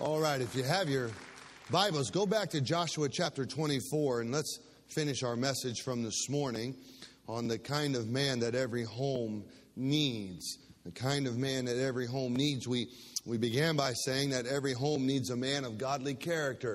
All right, if you have your Bibles, go back to Joshua chapter 24 and let's finish our message from this morning on the kind of man that every home needs. The kind of man that every home needs. We began by saying that every home needs a man of godly character.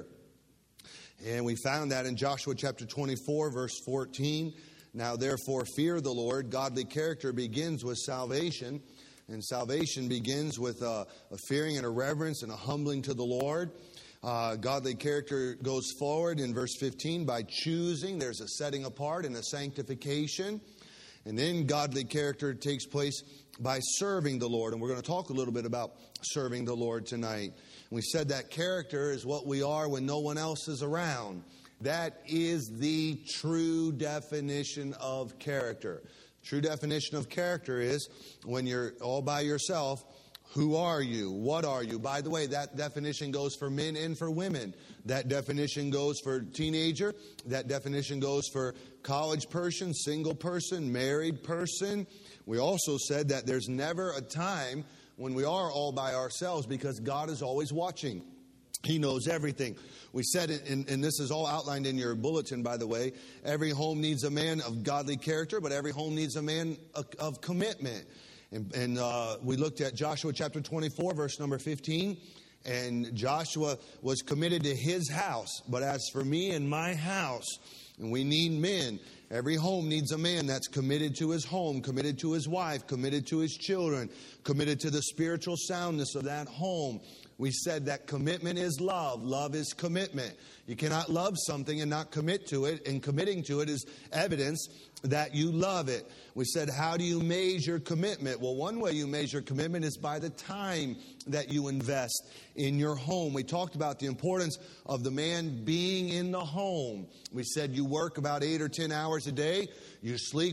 And we found that in Joshua chapter 24, verse 14. Now, therefore, fear the Lord. Godly character begins with salvation. And salvation begins with a fearing and a reverence and a humbling to the Lord. Godly character goes forward in verse 15 by choosing. There's a setting apart and a sanctification. And then godly character takes place by serving the Lord. And we're going to talk a little bit about serving the Lord tonight. We said that character is what we are when no one else is around. That is the true definition of character. True definition of character is when you're all by yourself, who are you? What are you? By the way, that definition goes for men and for women. That definition goes for teenager. That definition goes for college person, single person, married person. We also said that there's never a time when we are all by ourselves because God is always watching. He knows everything. We said it, and this is all outlined in your bulletin, by the way. Every home needs a man of godly character, but every home needs a man of commitment. And we looked at Joshua chapter 24, verse number 15. And Joshua was committed to his house. But as for me and my house, and we need men. Every home needs a man that's committed to his home, committed to his wife, committed to his children, committed to the spiritual soundness of that home. We said that commitment is love. Love is commitment. You cannot love something and not commit to it. And committing to it is evidence that you love it. We said, how do you measure commitment? Well, one way you measure commitment is by the time that you invest in your home. We talked about the importance of the man being in the home. We said you work about 8 or 10 hours a day. You sleep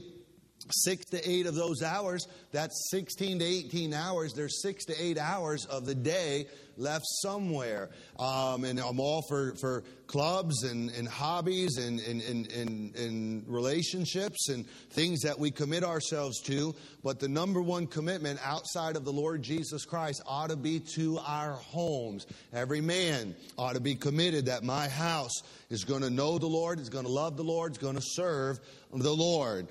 6 to 8 of those hours. That's 16 to 18 hours. There's 6 to 8 hours of the day left somewhere. And I'm all for clubs and hobbies and relationships and things that we commit ourselves to. But the number one commitment outside of the Lord Jesus Christ ought to be to our homes. Every man ought to be committed that my house is going to know the Lord, is going to love the Lord, is going to serve the Lord.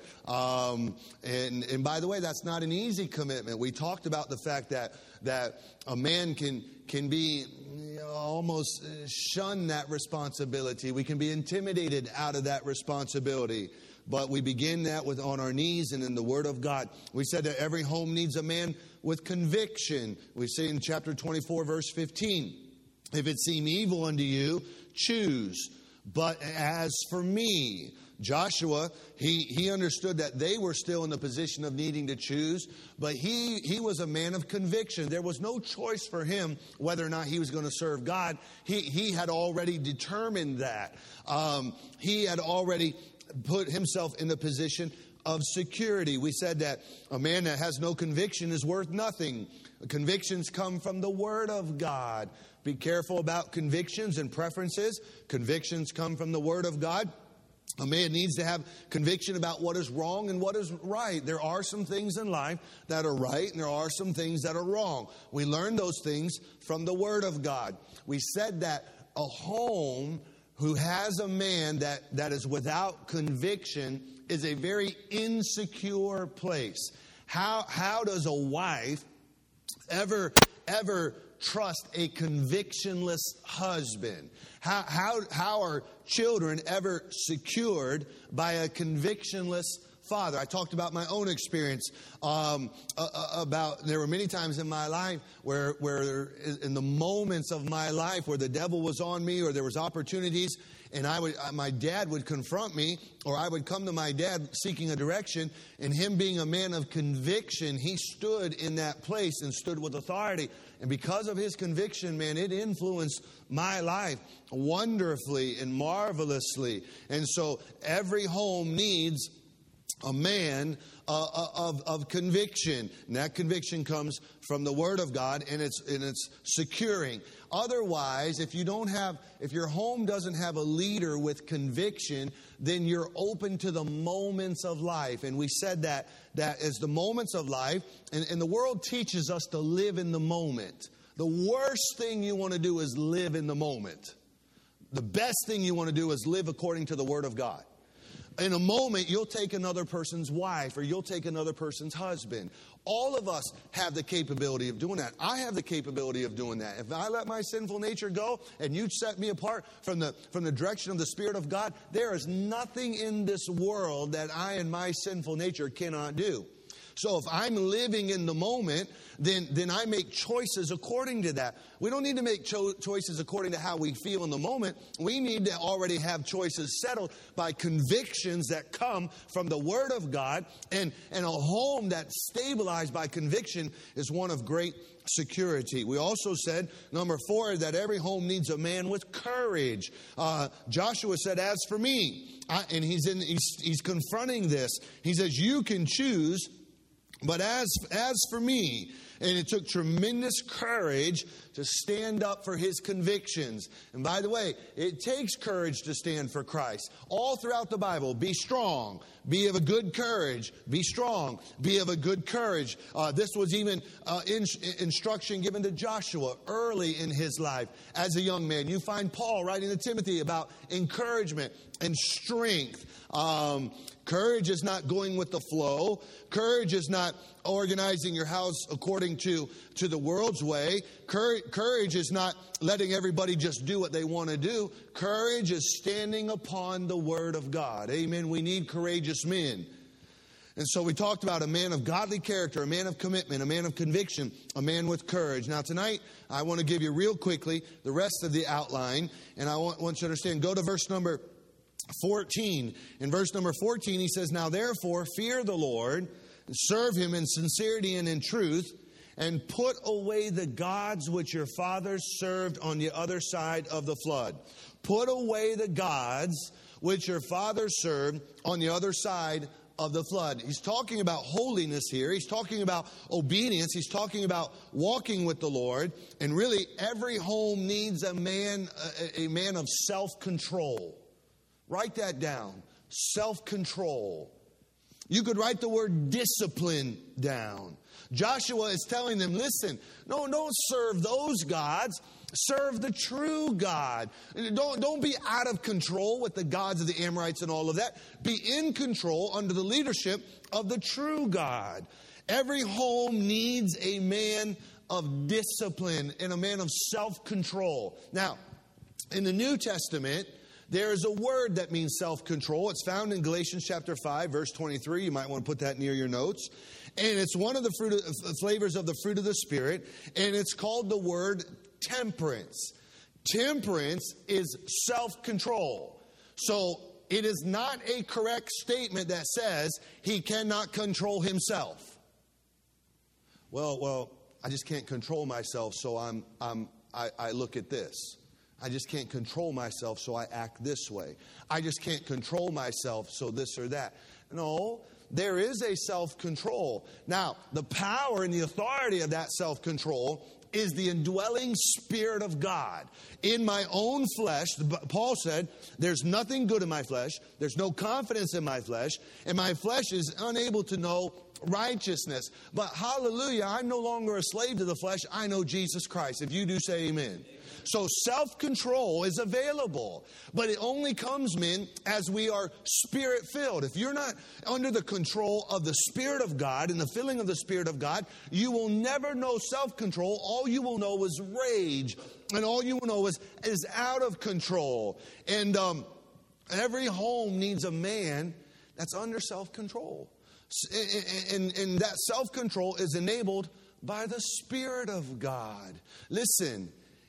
And by the way, that's not an easy commitment. We talked about the fact that a man can be almost shun that responsibility. We can be intimidated out of that responsibility. But we begin that on our knees and in the Word of God. We said that every home needs a man with conviction. We say in chapter 24, verse 15, if it seem evil unto you, choose. But as for me, Joshua, he understood that they were still in the position of needing to choose, but he was a man of conviction. There was no choice for him whether or not he was going to serve God. He had already determined that. He had already put himself in the position of security. We said that a man that has no conviction is worth nothing. Convictions come from the Word of God. Be careful about convictions and preferences. Convictions come from the Word of God. A man needs to have conviction about what is wrong and what is right. There are some things in life that are right and there are some things that are wrong. We learn those things from the Word of God. We said that a home who has a man that is without conviction is a very insecure place. How does a wife ever trust a convictionless husband? How are children ever secured by a convictionless father? I talked about my own experience. There were many times in my life where in the moments of my life where the devil was on me or there was opportunities, and my dad would confront me, or I would come to my dad seeking a direction, and him being a man of conviction, he stood in that place and stood with authority. And because of his conviction, man, it influenced my life wonderfully and marvelously. And so every home needs a man of conviction. And that conviction comes from the Word of God, and it's securing. Otherwise, if your home doesn't have a leader with conviction, then you're open to the moments of life. And we said that as the moments of life, and the world teaches us to live in the moment. The worst thing you want to do is live in the moment. The best thing you want to do is live according to the Word of God. In a moment, you'll take another person's wife or you'll take another person's husband. All of us have the capability of doing that. I have the capability of doing that. If I let my sinful nature go and you set me apart from the direction of the Spirit of God, there is nothing in this world that I and my sinful nature cannot do. So if I'm living in the moment, then I make choices according to that. We don't need to make choices according to how we feel in the moment. We need to already have choices settled by convictions that come from the Word of God. And a home that's stabilized by conviction is one of great security. We also said, number 4, that every home needs a man with courage. Joshua said, as for me, and he's confronting this. He says, you can choose, but as for me, and it took tremendous courage to stand up for his convictions. And by the way, it takes courage to stand for Christ. All throughout the Bible, be strong, be of a good courage, be strong, be of a good courage. This was even instruction given to Joshua early in his life as a young man. You find Paul writing to Timothy about encouragement and strength. Courage is not going with the flow. Courage is not organizing your house according to the world's way. Courage is not letting everybody just do what they want to do. Courage is standing upon the Word of God. Amen. We need courageous men. And so we talked about a man of godly character, a man of commitment, a man of conviction, a man with courage. Now tonight, I want to give you real quickly the rest of the outline. And I want you to understand, go to verse number 14. In verse number 14, he says, now therefore fear the Lord, and serve Him in sincerity and in truth, and put away the gods which your fathers served on the other side of the flood. Put away the gods which your fathers served on the other side of the flood. He's talking about holiness here. He's talking about obedience. He's talking about walking with the Lord. And really, every home needs a man of self-control. Write that down. Self-control. You could write the word discipline down. Joshua is telling them, listen, no, don't serve those gods. Serve the true God. Don't be out of control with the gods of the Amorites and all of that. Be in control under the leadership of the true God. Every home needs a man of discipline and a man of self-control. Now, in the New Testament, there is a word that means self-control. It's found in Galatians chapter 5, verse 23. You might want to put that near your notes. And it's one of the flavors of the fruit of the Spirit. And it's called the word temperance. Temperance is self-control. So it is not a correct statement that says he cannot control himself. Well, I just can't control myself, so I look at this. I just can't control myself, so I act this way. I just can't control myself, so this or that. No, there is a self-control. Now, the power and the authority of that self-control is the indwelling Spirit of God. In my own flesh, Paul said, there's nothing good in my flesh. There's no confidence in my flesh. And my flesh is unable to know righteousness. But hallelujah, I'm no longer a slave to the flesh. I know Jesus Christ. If you do, say amen. So self-control is available, but it only comes, men, as we are Spirit-filled. If you're not under the control of the Spirit of God and the filling of the Spirit of God, you will never know self-control. All you will know is rage, and all you will know is out of control. And every home needs a man that's under self-control. And that self-control is enabled by the Spirit of God. Listen.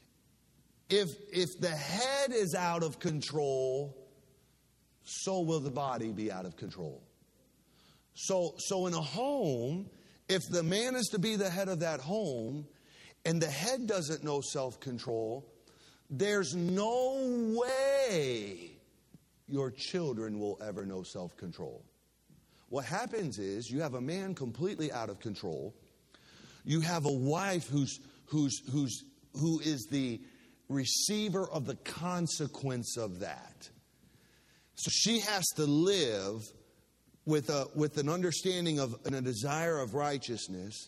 If the head is out of control, so will the body be out of control. So in a home, if the man is to be the head of that home, and the head doesn't know self-control, there's no way your children will ever know self-control. What happens is you have a man completely out of control. You have a wife who is the receiver of the consequence of that. So she has to live with an understanding of and a desire of righteousness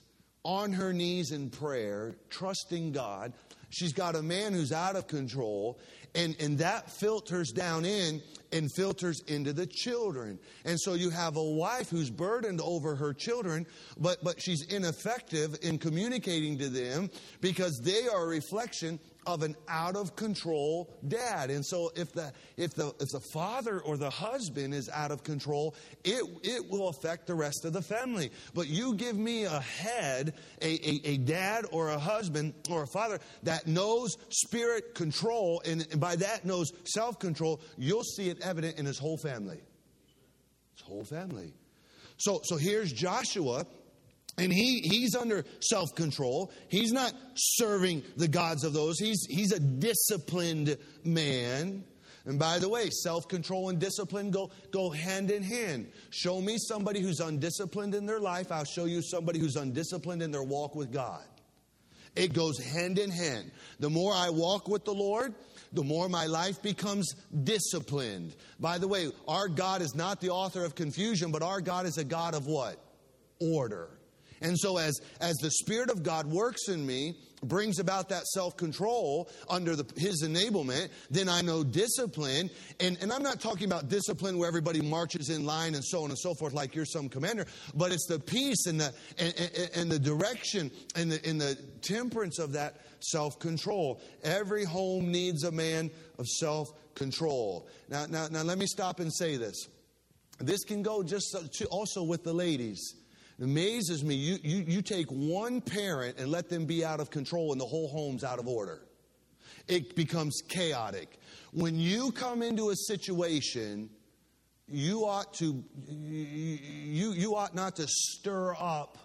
on her knees in prayer, trusting God. She's got a man who's out of control, and that filters down in and filters into the children. And so you have a wife who's burdened over her children, but she's ineffective in communicating to them because they are a reflection of an out-of-control dad. And so if the father or the husband is out of control, it will affect the rest of the family. But you give me a head, a dad or a husband or a father that knows spirit control, and by that knows self-control, you'll see it evident in his whole family. His whole family. So here's Joshua. And he's under self-control. He's not serving the gods of those. He's a disciplined man. And by the way, self-control and discipline go hand in hand. Show me somebody who's undisciplined in their life. I'll show you somebody who's undisciplined in their walk with God. It goes hand in hand. The more I walk with the Lord, the more my life becomes disciplined. By the way, our God is not the author of confusion, but our God is a God of what? Order. And so as the Spirit of God works in me, brings about that self-control under His enablement, then I know discipline. And I'm not talking about discipline where everybody marches in line and so on and so forth like you're some commander, but it's the peace and the direction and the temperance of that self-control. Every home needs a man of self-control. Now let me stop and say this. This can go just also with the ladies. It amazes me, you take one parent and let them be out of control and the whole home's out of order. It becomes chaotic. When you come into a situation, you ought not to stir up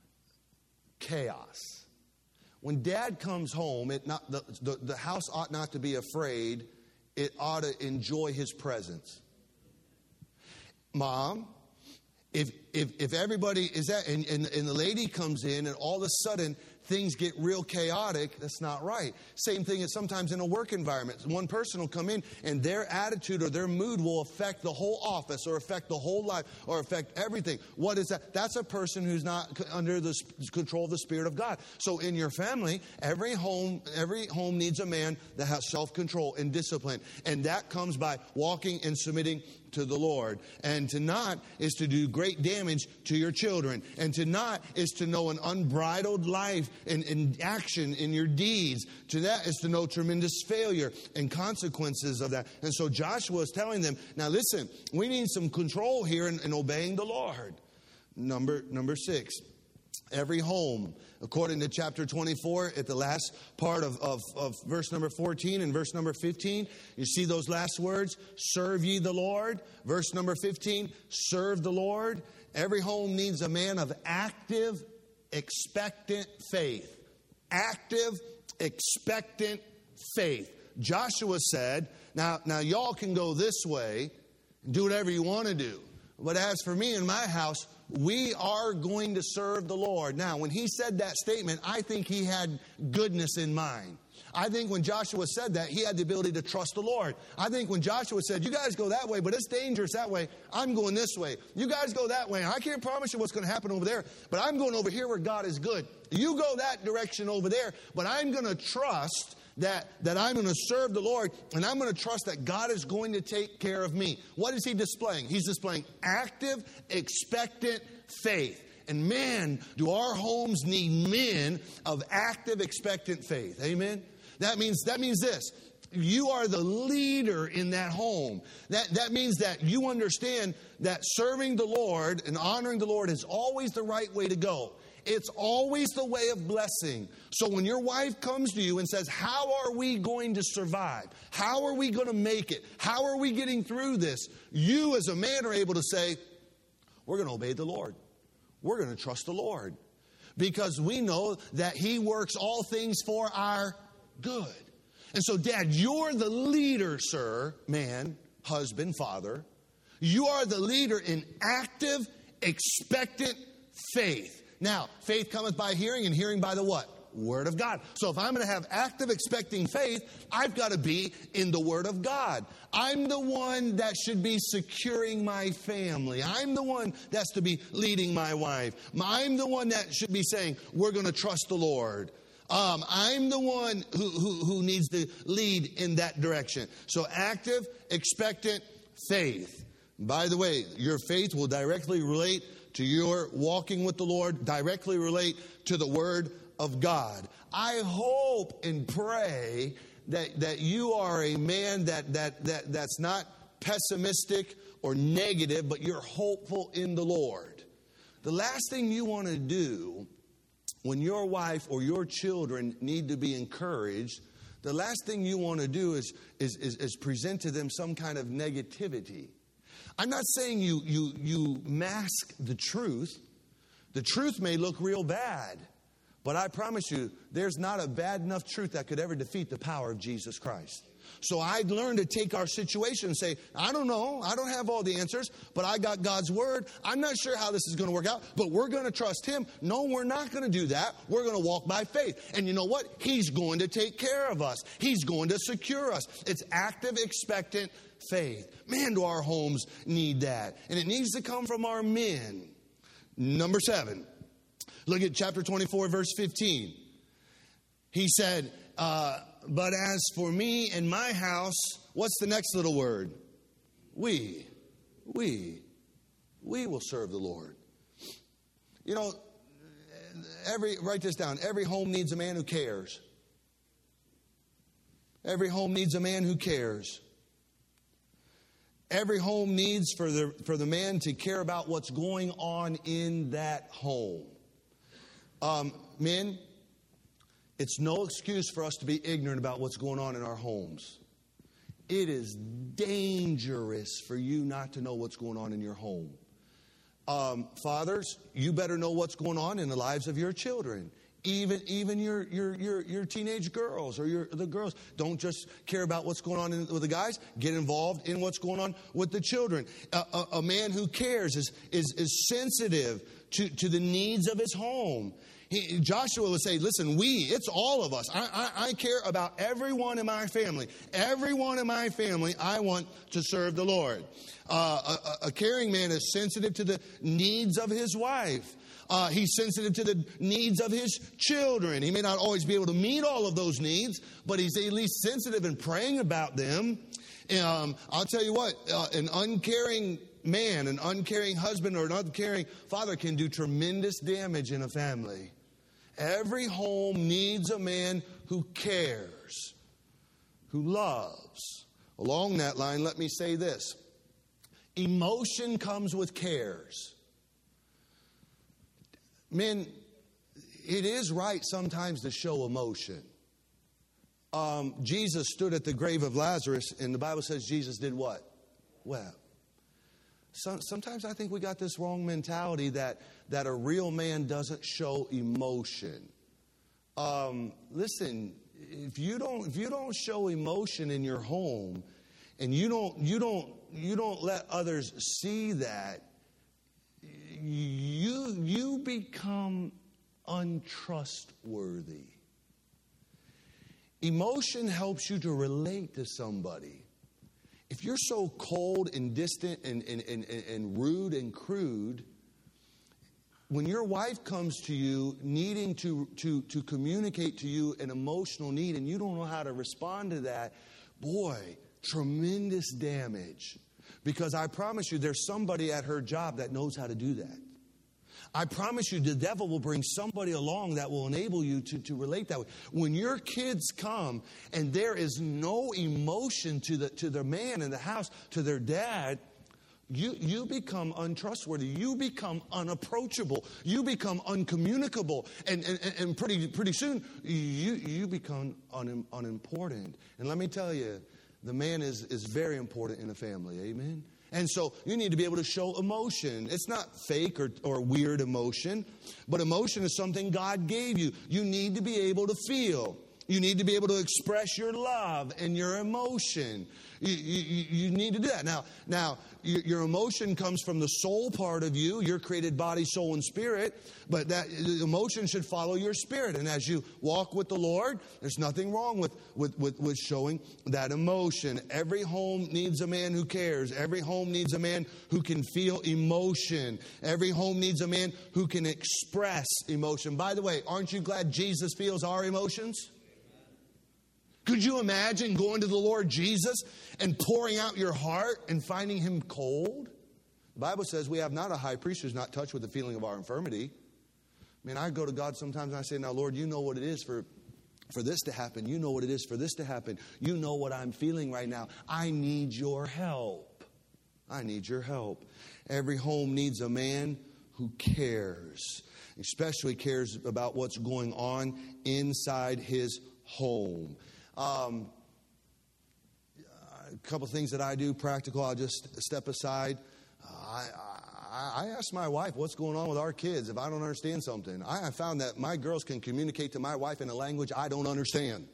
chaos. When dad comes home, the house ought not to be afraid. It ought to enjoy his presence. Mom, if everybody is that, and the lady comes in and all of a sudden things get real chaotic, that's not right. Same thing as sometimes in a work environment. One person will come in and their attitude or their mood will affect the whole office or affect the whole life or affect everything. What is that? That's a person who's not under the control of the Spirit of God. So in your family, every home needs a man that has self-control and discipline. And that comes by walking and submitting to the Lord. And to not is to do great damage to your children. And to not is to know an unbridled life and action in your deeds. To that is to know tremendous failure and consequences of that. And so Joshua is telling them, now listen, we need some control here in obeying the Lord. Number 6. Every home, according to chapter 24, at the last part of verse number 14 and verse number 15, you see those last words, serve ye the Lord. Verse number 15, serve the Lord. Every home needs a man of active, expectant faith. Active, expectant faith. Joshua said, now y'all can go this way and do whatever you want to do. But as for me and my house, we are going to serve the Lord. Now, when he said that statement, I think he had goodness in mind. I think when Joshua said that, he had the ability to trust the Lord. I think when Joshua said, you guys go that way, but it's dangerous that way, I'm going this way. You guys go that way. I can't promise you what's going to happen over there, but I'm going over here where God is good. You go that direction over there, but I'm going to trust that I'm going to serve the Lord, and I'm going to trust that God is going to take care of me. What is he displaying? He's displaying active, expectant faith. And man, do our homes need men of active, expectant faith. Amen? That means this. You are the leader in that home. That means that you understand that serving the Lord and honoring the Lord is always the right way to go. It's always the way of blessing. So when your wife comes to you and says, how are we going to survive? How are we going to make it? How are we getting through this? You as a man are able to say, we're going to obey the Lord. We're going to trust the Lord. Because we know that he works all things for our good. And so, Dad, you're the leader, sir, man, husband, father. You are the leader in active, expectant faith. Now, faith cometh by hearing, and hearing by the what? Word of God. So if I'm going to have active expecting faith, I've got to be in the Word of God. I'm the one that should be securing my family. I'm the one that's to be leading my wife. I'm the one that should be saying, we're going to trust the Lord. I'm the one who needs to lead in that direction. So active, expectant faith. By the way, your faith will directly relate to your walking with the Lord, directly relate to the Word of God. I hope and pray that you are a man that's not pessimistic or negative, but you're hopeful in the Lord. The last thing you want to do when your wife or your children need to be encouraged, the last thing you want to do is present to them some kind of negativity. I'm not saying you mask the truth. The truth may look real bad, but I promise you, there's not a bad enough truth that could ever defeat the power of Jesus Christ. So I'd learn to take our situation and say, I don't know, I don't have all the answers, but I got God's Word. I'm not sure how this is going to work out, but we're going to trust Him. No, we're not going to do that. We're going to walk by faith. And you know what? He's going to take care of us. He's going to secure us. It's active, expectant faith. Man, do our homes need that. And it needs to come from our men. Number 7. Look at chapter 24, verse 15. He said, but as for me and my house, what's the next little word? We will serve the Lord. You know, write this down. Every home needs a man who cares. Every home needs a man who cares. Every home needs for the man to care about what's going on in that home. Men, it's no excuse for us to be ignorant about what's going on in our homes. It is dangerous for you not to know what's going on in your home. Fathers, you better know what's going on in the lives of your children. Even your teenage girls or the girls. Don't just care about what's going on with the guys. Get involved in what's going on with the children. A man who cares is sensitive to the needs of his home. Joshua would say, listen, it's all of us. I care about everyone in my family. Everyone in my family, I want to serve the Lord. A caring man is sensitive to the needs of his wife. He's sensitive to the needs of his children. He may not always be able to meet all of those needs, but he's at least sensitive in praying about them. I'll tell you what, an uncaring man, an uncaring husband, or an uncaring father can do tremendous damage in a family. Every home needs a man who cares, who loves. Along that line, let me say this. Emotion comes with cares. Men, it is right sometimes to show emotion. Jesus stood at the grave of Lazarus, and the Bible says Jesus did what? Wept. Sometimes I think we got this wrong mentality that a real man doesn't show emotion. Listen, if you don't show emotion in your home, and you don't let others see that, you become untrustworthy. Emotion helps you to relate to somebody. If you're so cold and distant and rude and crude, when your wife comes to you needing to communicate to you an emotional need and you don't know how to respond to that, boy, tremendous damage. Because I promise you, there's somebody at her job that knows how to do that. I promise you, the devil will bring somebody along that will enable you to relate that way. When your kids come and there is no emotion to the man in the house, to their dad, you become untrustworthy. You become unapproachable. You become uncommunicable. And pretty soon, you become unimportant. And let me tell you, the man is very important in a family. Amen? And so you need to be able to show emotion. It's not fake or weird emotion, but emotion is something God gave you. You need to be able to feel. You need to be able to express your love and your emotion. You need to do that. Now, your emotion comes from the soul part of you. You're created body, soul, and spirit. But that emotion should follow your spirit. And as you walk with the Lord, there's nothing wrong with showing that emotion. Every home needs a man who cares. Every home needs a man who can feel emotion. Every home needs a man who can express emotion. By the way, aren't you glad Jesus feels our emotions? Could you imagine going to the Lord Jesus and pouring out your heart and finding Him cold? The Bible says we have not a high priest who's not touched with the feeling of our infirmity. I mean, I go to God sometimes and I say, now, Lord, you know what it is for this to happen. You know what it is for this to happen. You know what I'm feeling right now. I need your help. I need your help. Every home needs a man who cares, especially cares about what's going on inside his home. A couple things that I do, practical, I'll just step aside. I ask my wife what's going on with our kids if I don't understand something. I have found that my girls can communicate to my wife in a language I don't understand.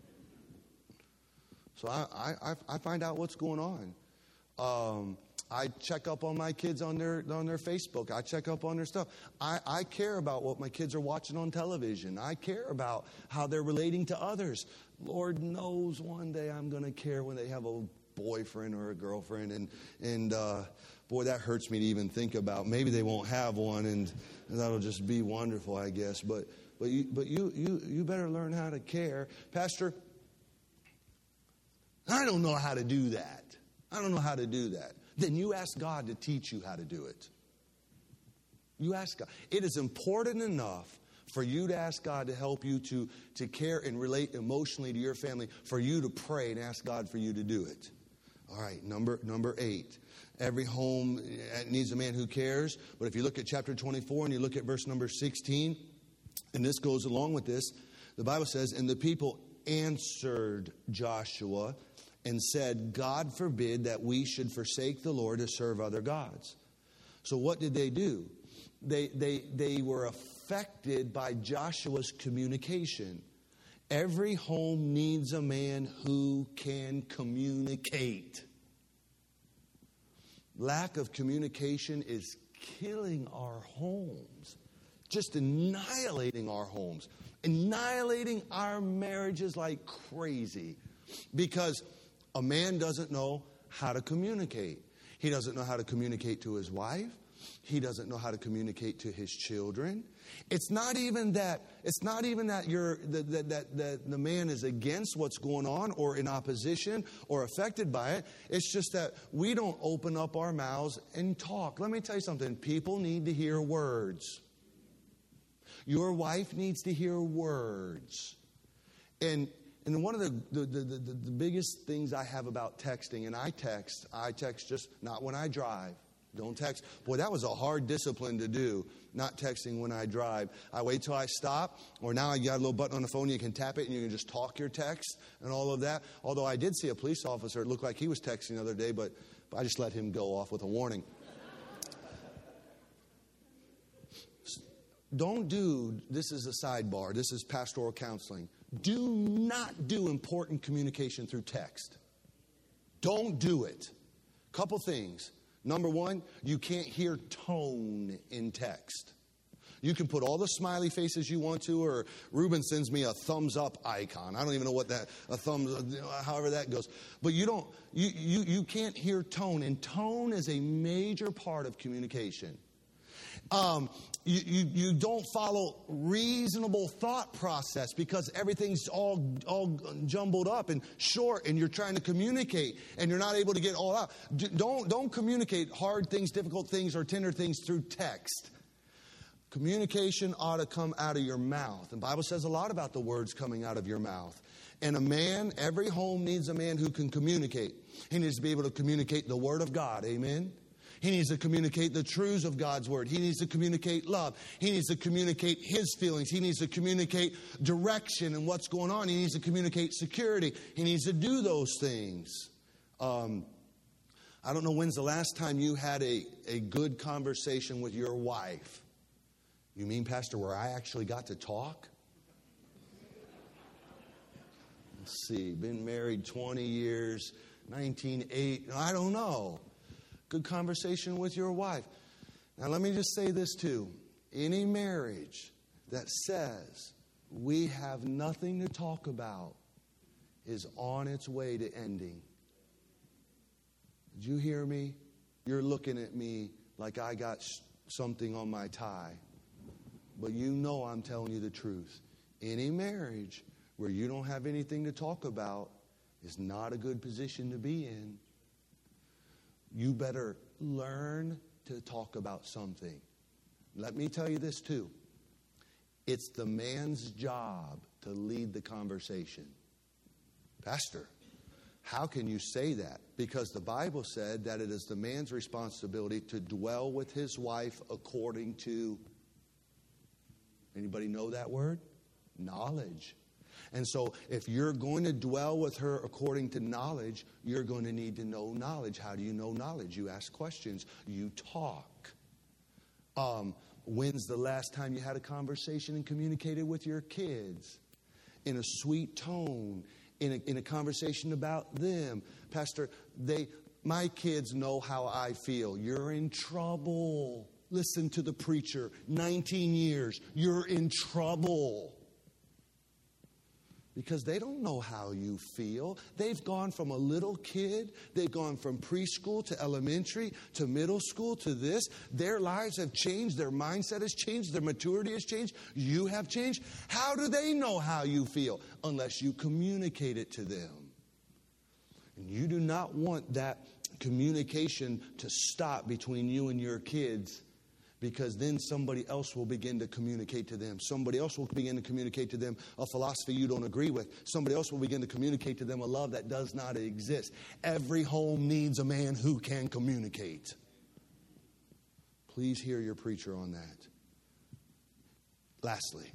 So I find out what's going on. I check up on my kids on their Facebook. I check up on their stuff. I care about what my kids are watching on television. I care about how they're relating to others. Lord knows one day I'm going to care when they have a boyfriend or a girlfriend. And boy, that hurts me to even think about. Maybe they won't have one, and that'll just be wonderful, I guess. But you better learn how to care. Pastor, I don't know how to do that. I don't know how to do that. Then you ask God to teach you how to do it. You ask God. It is important enough for you to ask God to help you to care and relate emotionally to your family, for you to pray and ask God for you to do it. All right, number 8. Every home needs a man who cares. But if you look at chapter 24 and you look at verse number 16, and this goes along with this, the Bible says, and the people answered Joshua and said, God forbid that we should forsake the Lord to serve other gods. So what did they do? They were affected by Joshua's communication. Every home needs a man who can communicate. Lack of communication is killing our homes. Just annihilating our homes. Annihilating our marriages like crazy. Because a man doesn't know how to communicate. He doesn't know how to communicate to his wife. He doesn't know how to communicate to his children. It's not even that the man is against what's going on or in opposition or affected by it. It's just that we don't open up our mouths and talk. Let me tell you something. People need to hear words. Your wife needs to hear words. And one of the biggest things I have about texting, and I text just not when I drive. Don't text. Boy, that was a hard discipline to do, not texting when I drive. I wait till I stop, or now you got a little button on the phone, you can tap it and you can just talk your text and all of that. Although I did see a police officer, it looked like he was texting the other day, but I just let him go off with a warning. This is a sidebar, this is pastoral counseling. Do not do important communication through text. Don't do it. Couple things. Number one, you can't hear tone in text. You can put all the smiley faces you want to, or Ruben sends me a thumbs up icon. I don't even know what however that goes. But you can't hear tone, and tone is a major part of communication. You don't follow reasonable thought process because everything's all jumbled up and short, and you're trying to communicate and you're not able to get all out. Don't communicate hard things, difficult things, or tender things through text. Communication ought to come out of your mouth. And the Bible says a lot about the words coming out of your mouth. And every home needs a man who can communicate. He needs to be able to communicate the Word of God. Amen. He needs to communicate the truths of God's Word. He needs to communicate love. He needs to communicate his feelings. He needs to communicate direction and what's going on. He needs to communicate security. He needs to do those things. I don't know when's the last time you had a good conversation with your wife. You mean, Pastor, where I actually got to talk? Let's see, been married 20 years, 1908, I don't know. Good conversation with your wife. Now let me just say this too. Any marriage that says we have nothing to talk about is on its way to ending. Did you hear me? You're looking at me like I got something on my tie. But you know I'm telling you the truth. Any marriage where you don't have anything to talk about is not a good position to be in. You better learn to talk about something. Let me tell you this too. It's the man's job to lead the conversation. Pastor, how can you say that? Because the Bible said that it is the man's responsibility to dwell with his wife according to, anybody know that word? Knowledge. And so if you're going to dwell with her according to knowledge, you're going to need to know knowledge. How do you know knowledge? You ask questions. You talk. When's the last time you had a conversation and communicated with your kids? In a sweet tone, in a conversation about them. Pastor, my kids know how I feel. You're in trouble. Listen to the preacher. 19 years. You're in trouble. Because they don't know how you feel. They've gone from a little kid, they've gone from preschool to elementary to middle school to this. Their lives have changed, their mindset has changed, their maturity has changed. You have changed. How do they know how you feel? Unless you communicate it to them. And you do not want that communication to stop between you and your kids. Because then somebody else will begin to communicate to them. Somebody else will begin to communicate to them a philosophy you don't agree with. Somebody else will begin to communicate to them a love that does not exist. Every home needs a man who can communicate. Please hear your preacher on that. Lastly,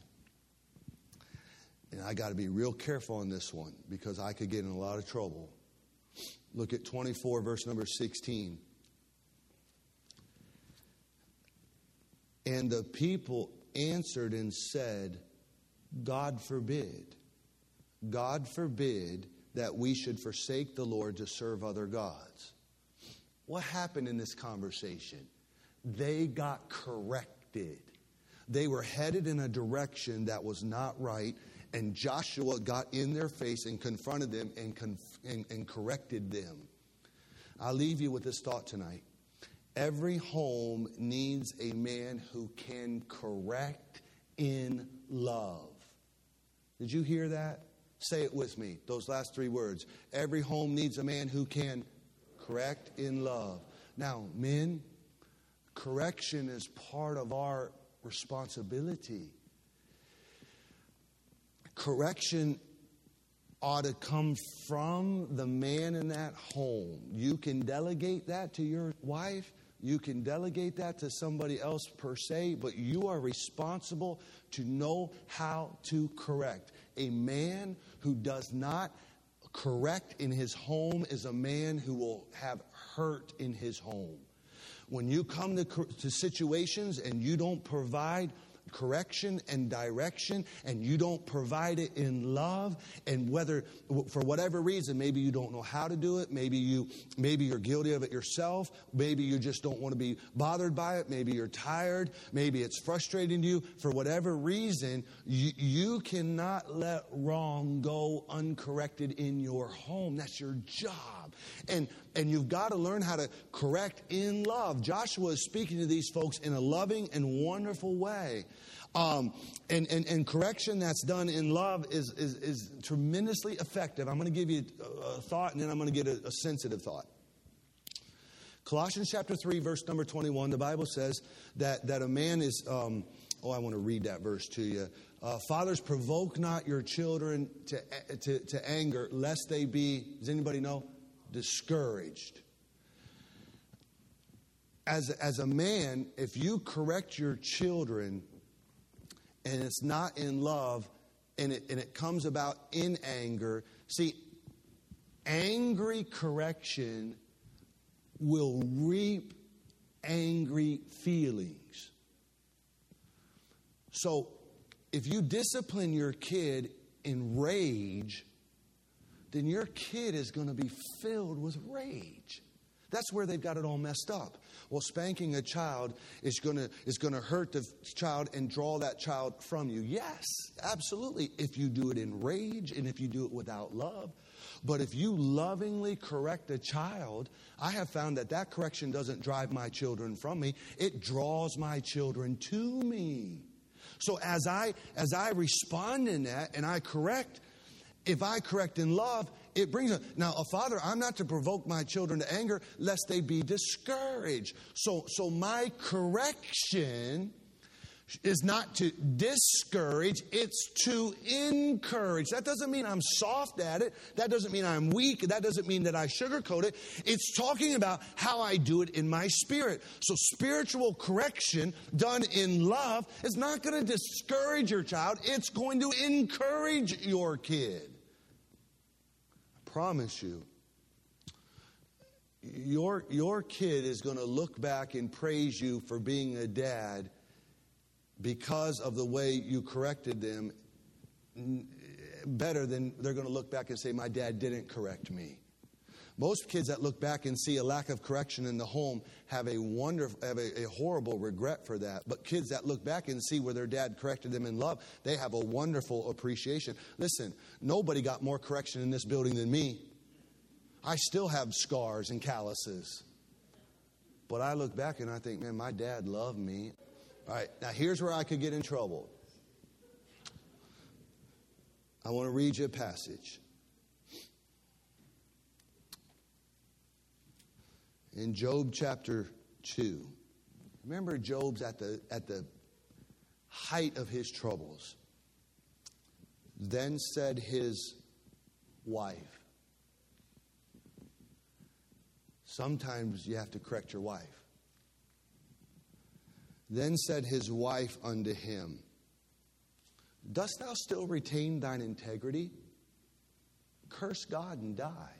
and I got to be real careful on this one because I could get in a lot of trouble. Look at 24, verse number 16. And the people answered and said, God forbid that we should forsake the Lord to serve other gods. What happened in this conversation? They got corrected. They were headed in a direction that was not right, and Joshua got in their face and confronted them and corrected them. I'll leave you with this thought tonight. Every home needs a man who can correct in love. Did you hear that? Say it with me, those last three words. Every home needs a man who can correct in love. Now, men, correction is part of our responsibility. Correction ought to come from the man in that home. You can delegate that to your wife. You can delegate that to somebody else per se, but you are responsible to know how to correct. A man who does not correct in his home is a man who will have hurt in his home. When you come to situations and you don't provide correction and direction, and you don't provide it in love, and whether for whatever reason, maybe you don't know how to do it, maybe you're guilty of it yourself, maybe you just don't want to be bothered by it, maybe you're tired, maybe it's frustrating to you, for whatever reason, you cannot let wrong go uncorrected in your home. That's your job. And you've got to learn how to correct in love. Joshua is speaking to these folks in a loving and wonderful way. And correction that's done in love is tremendously effective. I'm going to give you a thought, and then I'm going to get a sensitive thought. Colossians chapter 3, verse number 21, the Bible says that a man is... I want to read that verse to you. Fathers, provoke not your children to anger, lest they be, does anybody know? Discouraged. As a man, if you correct your children and it's not in love and it comes about in anger, see, angry correction will reap angry feelings. So if you discipline your kid in rage, then your kid is going to be filled with rage. That's where they've got it all messed up. Well, spanking a child is going to hurt the child and draw that child from you. Yes, absolutely, if you do it in rage and if you do it without love. But if you lovingly correct a child, I have found that correction doesn't drive my children from me. It draws my children to me. So as I respond in that and I correct, if I correct in love, it brings them. Now, a father, I'm not to provoke my children to anger lest they be discouraged. So my correction is not to discourage, it's to encourage. That doesn't mean I'm soft at it. That doesn't mean I'm weak. That doesn't mean that I sugarcoat it. It's talking about how I do it in my spirit. So spiritual correction done in love is not going to discourage your child. It's going to encourage your kid. I promise you. Your kid is going to look back and praise you for being a dad because of the way you corrected them better than they're going to look back and say, my dad didn't correct me. Most kids that look back and see a lack of correction in the home have a horrible regret for that. But kids that look back and see where their dad corrected them in love, they have a wonderful appreciation. Listen, nobody got more correction in this building than me. I still have scars and calluses. But I look back and I think, man, my dad loved me. All right, now here's where I could get in trouble. I want to read you a passage. In Job chapter 2. Remember, Job's at the height of his troubles. Then said his wife. Sometimes you have to correct your wife. Then said his wife unto him, dost thou still retain thine integrity? Curse God and die.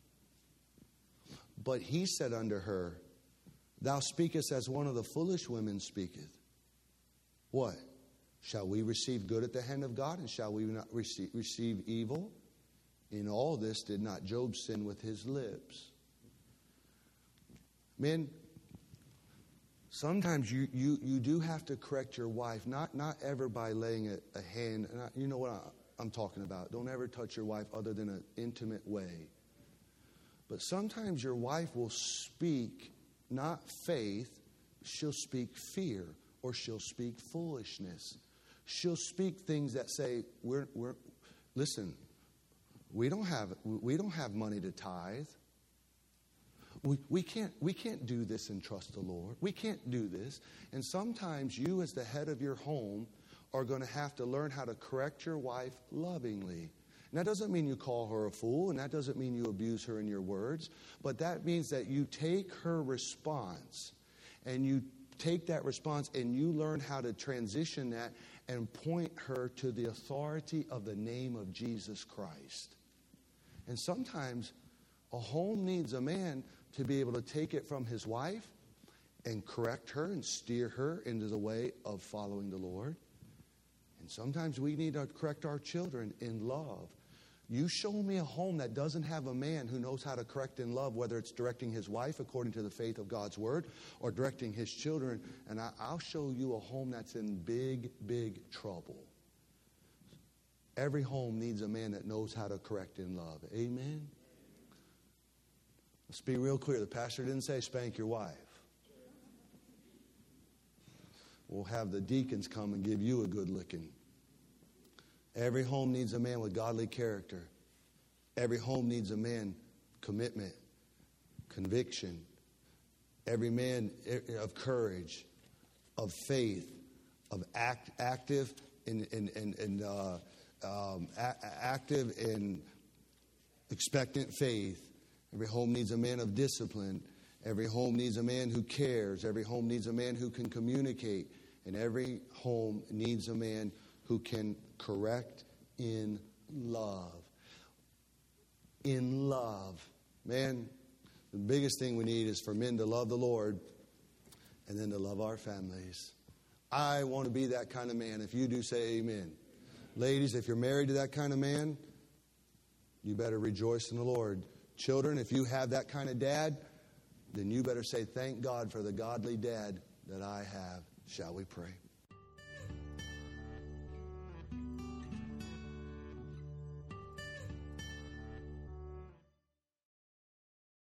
But he said unto her, thou speakest as one of the foolish women speaketh. What? Shall we receive good at the hand of God, and shall we not receive evil? In all this did not Job sin with his lips. Men, sometimes you do have to correct your wife, not ever by laying a hand. You know what I'm talking about. Don't ever touch your wife other than an intimate way. But sometimes your wife will speak not faith, she'll speak fear, or she'll speak foolishness. She'll speak things that say, listen, we don't have money to tithe. We can't do this and trust the Lord. We can't do this. And sometimes you, as the head of your home, are going to have to learn how to correct your wife lovingly. And that doesn't mean you call her a fool, and that doesn't mean you abuse her in your words, but that means that you take her response, and you take that response and you learn how to transition that and point her to the authority of the name of Jesus Christ. And sometimes a home needs a man to be able to take it from his wife and correct her and steer her into the way of following the Lord. And sometimes we need to correct our children in love. You show me a home that doesn't have a man who knows how to correct in love, whether it's directing his wife according to the faith of God's word or directing his children, and I'll show you a home that's in big, big trouble. Every home needs a man that knows how to correct in love. Amen? Let's be real clear. The pastor didn't say spank your wife. We'll have the deacons come and give you a good licking. Every home needs a man with godly character. Every home needs a man, commitment, conviction. Every man of courage, of faith, of active and expectant faith. Every home needs a man of discipline. Every home needs a man who cares. Every home needs a man who can communicate. And every home needs a man who can correct in love. In love. Man, the biggest thing we need is for men to love the Lord and then to love our families. I want to be that kind of man. If you do, say amen. Ladies, if you're married to that kind of man, You better rejoice in the Lord. Children, if you have that kind of dad, then you better say, thank God for the godly dad that I have. Shall we pray?